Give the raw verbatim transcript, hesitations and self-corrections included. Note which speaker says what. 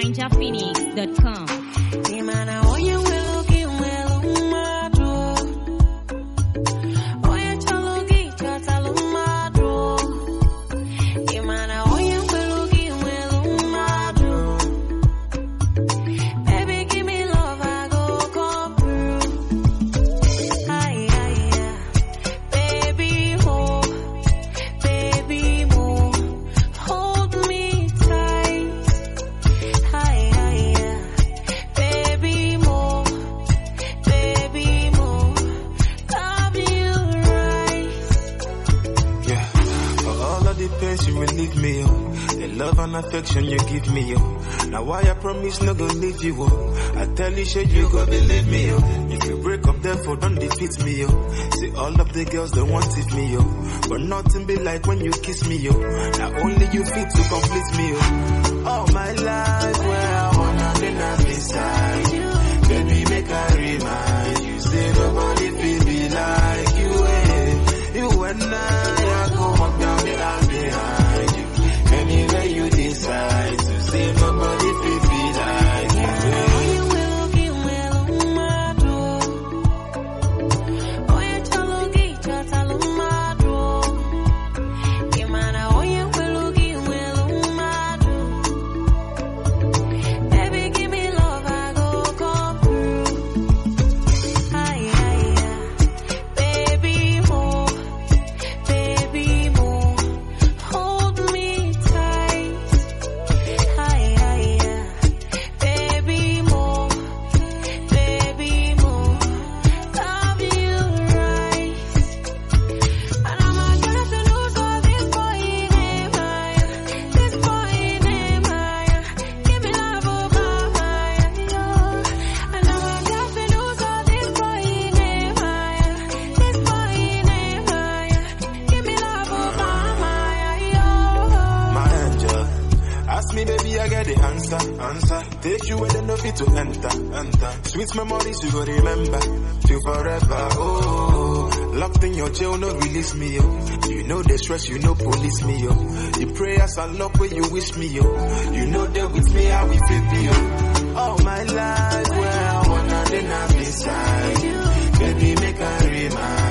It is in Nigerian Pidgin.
Speaker 1: ninja phoenix dot com.
Speaker 2: Affection you give me, yo. Now why I promise not gonna leave you, oh. I tell you, shit, you go believe me, yo. If you break up, therefore don't defeat me, yo. See all of the girls they wanted me, yo. But nothing be like when you kiss me, yo. Now only you fit to complete me, yo. All my life, where I wanna be now beside you. Baby, make I remind you, say nobody feel me like you, eh. You and I, I go walk down the line behind you. Anywhere you decide to say nobody feel me like you. You will give me my door. Oh, you tell me, tell my door. Imana, oh, you will give me my door. Baby, give me love, I go come through. Hi, hi, baby, more, baby, more. Hold me. Answer, take you where they know fit to enter, enter. Sweet memories you go remember, till forever. Oh, locked in your jail, no release me, yo. You know the stress, you know police me, yo. The prayers and love where you wish me, yo. You know they with me, how we feel me, yo. All my life, where I wanna then I'm beside you. Baby, make I remind.